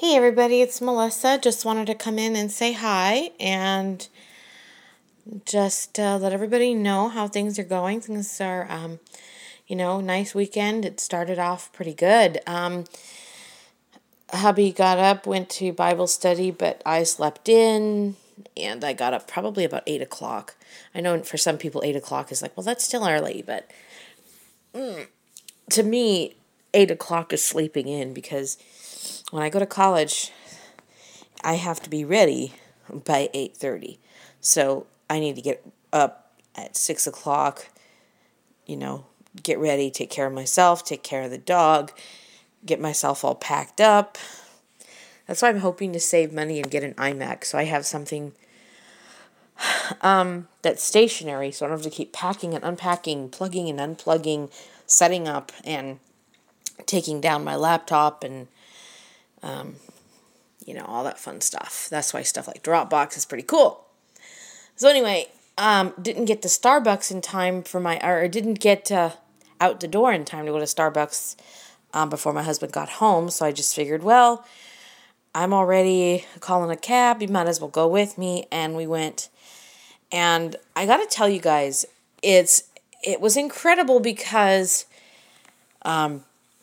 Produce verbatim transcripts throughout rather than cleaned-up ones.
Hey everybody, it's Melissa. Just wanted to come in and say hi and just uh, let everybody know how things are going. Things are, um, you know, nice weekend. It started off pretty good. Um, hubby got up, went to Bible study, but I slept in and I got up probably about eight o'clock. I know for some people eight o'clock is like, well, that's still early, but mm, to me, eight o'clock is sleeping in because when I go to college, I have to be ready by eight thirty. So I need to get up at six o'clock, you know, get ready, take care of myself, take care of the dog, get myself all packed up. That's why I'm hoping to save money and get an iMac so I have something um, that's stationary so I don't have to keep packing and unpacking, plugging and unplugging, setting up and taking down my laptop and um, you know, all that fun stuff. That's why stuff like Dropbox is pretty cool. So anyway, um, didn't get to Starbucks in time for my, or didn't get uh, out the door in time to go to Starbucks um, before my husband got home. So I just figured, well, I'm already calling a cab. You might as well go with me. And we went. And I got to tell you guys, it's it was incredible because um,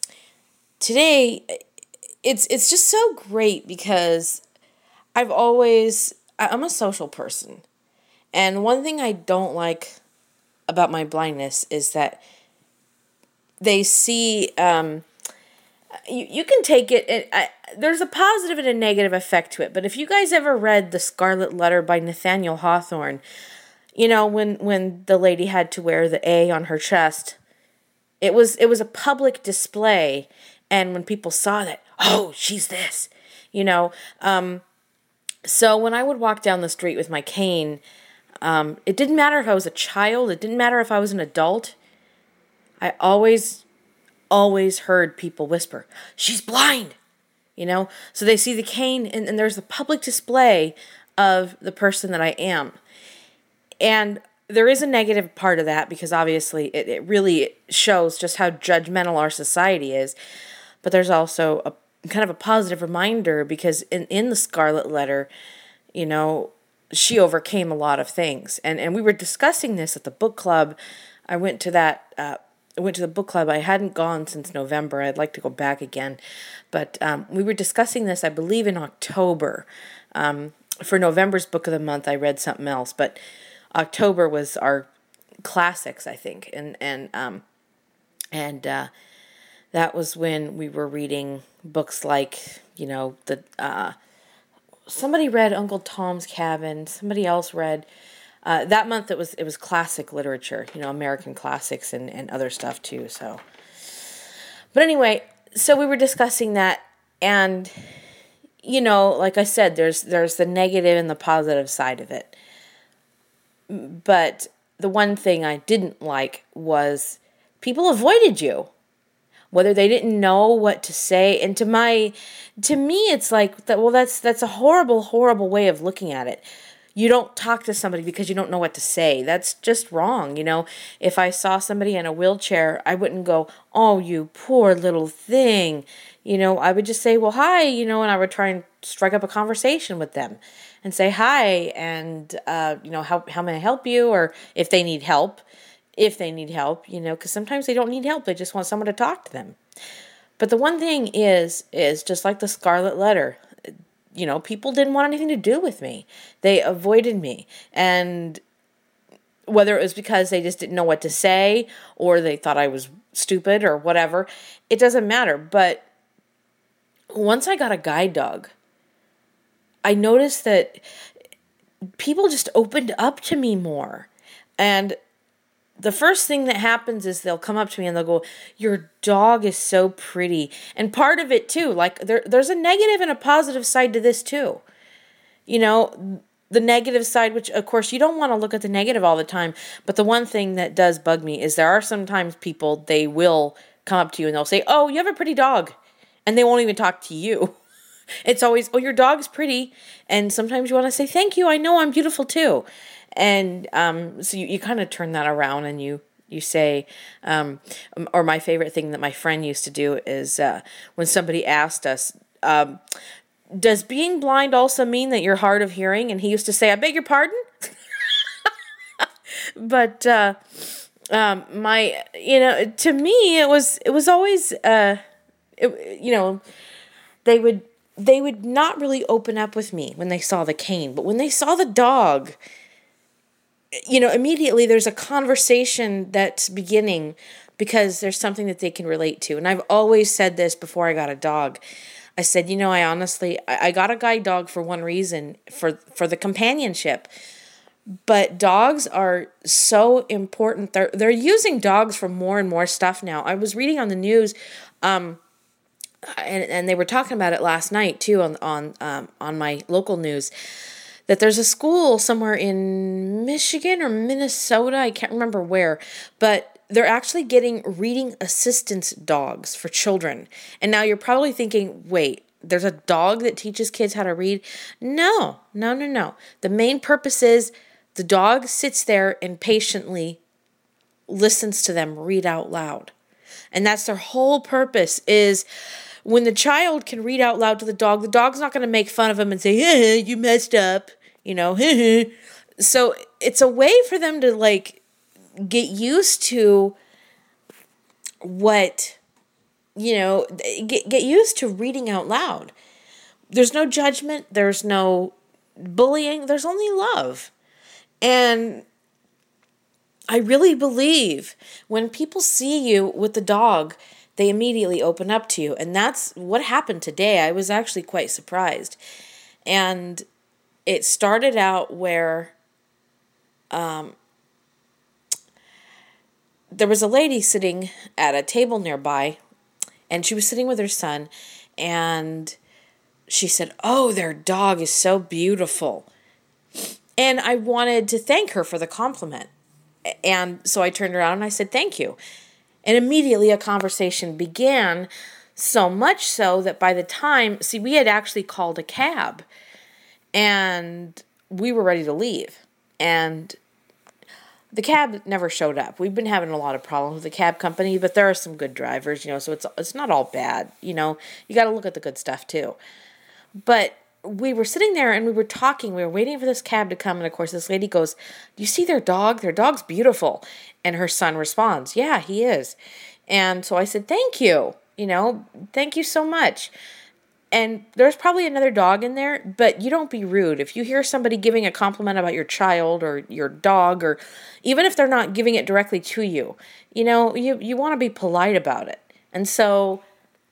today it's it's just so great because I've always, I'm a social person. And one thing I don't like about my blindness is that they see, um, you, you can take it, it I, there's a positive and a negative effect to it. But if you guys ever read The Scarlet Letter by Nathaniel Hawthorne, you know, when, when the lady had to wear the A on her chest, it was, it was a public display. And when people saw that, oh, she's this, you know, um, so when I would walk down the street with my cane, um, it didn't matter if I was a child. It didn't matter if I was an adult. I always, always heard people whisper, she's blind, you know? So they see the cane and, and there's a public display of the person that I am. And there is a negative part of that because obviously it, it really shows just how judgmental our society is. But there's also a kind of a positive reminder because in, in the Scarlet Letter, you know, she overcame a lot of things. And and we were discussing this at the book club. I went to that, uh, I went to the book club. I hadn't gone since November. I'd like to go back again. But um, we were discussing this, I believe, in October. Um, for November's book of the month, I read something else. But October was our classics, I think. And, and, um, and, uh, that was when we were reading books like, you know, the uh, somebody read Uncle Tom's Cabin. Somebody else read uh, that month. It was it was classic literature, you know, American classics and, and other stuff too. So, but anyway, so we were discussing that, and you know, like I said, there's there's the negative and the positive side of it. But the one thing I didn't like was people avoided you. Whether they didn't know what to say. And to my, to me, it's like, that. well, that's that's a horrible, horrible way of looking at it. You don't talk to somebody because you don't know what to say. That's just wrong, you know. If I saw somebody in a wheelchair, I wouldn't go, oh, you poor little thing. You know, I would just say, well, hi, you know, and I would try and strike up a conversation with them and say hi and, uh, you know, how, how may I help you? Or if they need help. If they need help, you know, because sometimes they don't need help. They just want someone to talk to them. But the one thing is, is just like the Scarlet Letter, you know, people didn't want anything to do with me. They avoided me. And whether it was because they just didn't know what to say or they thought I was stupid or whatever, it doesn't matter. But once I got a guide dog, I noticed that people just opened up to me more. And the first thing that happens is they'll come up to me and they'll go, your dog is so pretty. And part of it too, like there, there's a negative and a positive side to this too. You know, the negative side, which of course you don't want to look at the negative all the time. But the one thing that does bug me is there are sometimes people, they will come up to you and they'll say, oh, you have a pretty dog. And they won't even talk to you. It's always, oh, your dog's pretty. And sometimes you want to say, thank you. I know I'm beautiful too. And um, so you, you kind of turn that around and you, you say, um, or my favorite thing that my friend used to do is uh, when somebody asked us, um, does being blind also mean that you're hard of hearing? And he used to say, I beg your pardon? But, uh, um, my, you know, to me, it was, it was always, uh, it, you know, they would, they would not really open up with me when they saw the cane, but when they saw the dog, you know, immediately there's a conversation that's beginning because there's something that they can relate to. And I've always said this before I got a dog. I said, you know, I honestly, I, I got a guide dog for one reason, for, for the companionship. But dogs are so important. They're, they're using dogs for more and more stuff now. I was reading on the news, um, and, and they were talking about it last night too on, on, um, on my local news, that there's a school somewhere in Michigan or Minnesota, I can't remember where, but they're actually getting reading assistance dogs for children. And now you're probably thinking, wait, there's a dog that teaches kids how to read? No, no, no, no. The main purpose is the dog sits there and patiently listens to them read out loud. And that's their whole purpose, is when the child can read out loud to the dog, the dog's not going to make fun of him and say, hey, you messed up, you know. So it's a way for them to, like, get used to what, you know, get, get used to reading out loud. There's no judgment. There's no bullying. There's only love. And I really believe when people see you with the dog, they immediately open up to you. And that's what happened today. I was actually quite surprised. And it started out where um, there was a lady sitting at a table nearby, and she was sitting with her son, and she said, oh, their dog is so beautiful. And I wanted to thank her for the compliment. And so I turned around and I said, thank you. And immediately a conversation began, so much so that by the time, see, we had actually called a cab and we were ready to leave. And the cab never showed up. We've been having a lot of problems with the cab company, but there are some good drivers, you know, so it's it's not all bad, you know. You got to look at the good stuff too. But we were sitting there and we were talking. We were waiting for this cab to come. And, of course, this lady goes, do you see their dog? Their dog's beautiful. And her son responds, yeah, he is. And so I said, thank you. You know, thank you so much. And there's probably another dog in there, but you don't be rude. If you hear somebody giving a compliment about your child or your dog, or even if they're not giving it directly to you, you know, you, you want to be polite about it. And so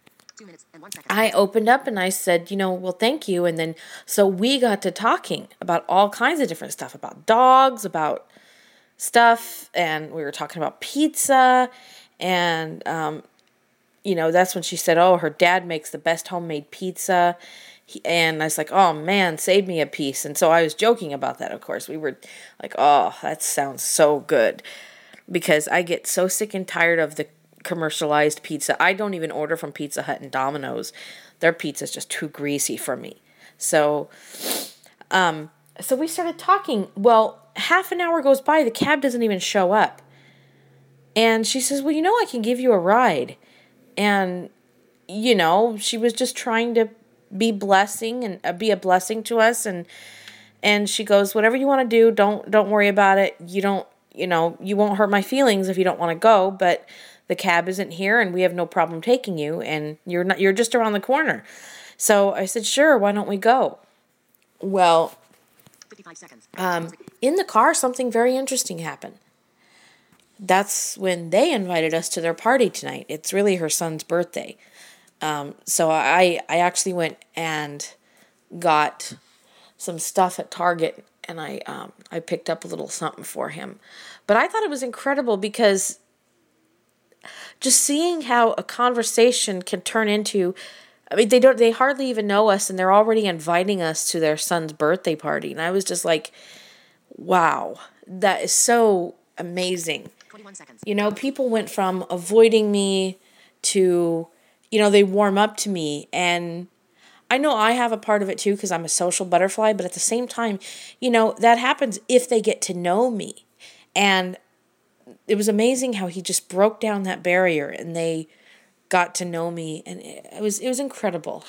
I opened up and I said, you know, well, thank you. And then, so we got to talking about all kinds of different stuff, about dogs, about stuff. And we were talking about pizza. And, um, you know, that's when she said, oh, her dad makes the best homemade pizza. He, and I was like, oh, man, save me a piece. And so I was joking about that, of course. We were like, oh, that sounds so good. Because I get so sick and tired of the commercialized pizza. I don't even order from Pizza Hut and Domino's. Their pizza's just too greasy for me. So, um, so we started talking. Well, half an hour goes by. The cab doesn't even show up. And she says, well, you know, I can give you a ride. And, you know, she was just trying to be blessing and uh, be a blessing to us. And, and she goes, whatever you want to do, don't, don't worry about it. You don't, you know, you won't hurt my feelings if you don't want to go, but the cab isn't here and we have no problem taking you, and you're not, you're just around the corner. So I said, sure, why don't we go? Well, fifty-five seconds. Um, in the car, something very interesting happened. That's when they invited us to their party tonight. It's really her son's birthday. Um, so I, I actually went and got some stuff at Target, and I, um, I picked up a little something for him. But I thought it was incredible because just seeing how a conversation can turn into, I mean, they don't, they hardly even know us, and they're already inviting us to their son's birthday party. And I was just like, wow, that is so amazing. twenty-one seconds. You know, people went from avoiding me to, you know, they warm up to me. And I know I have a part of it too, because I'm a social butterfly, but at the same time, you know, that happens if they get to know me. And it was amazing how he just broke down that barrier and they got to know me, and it was it was incredible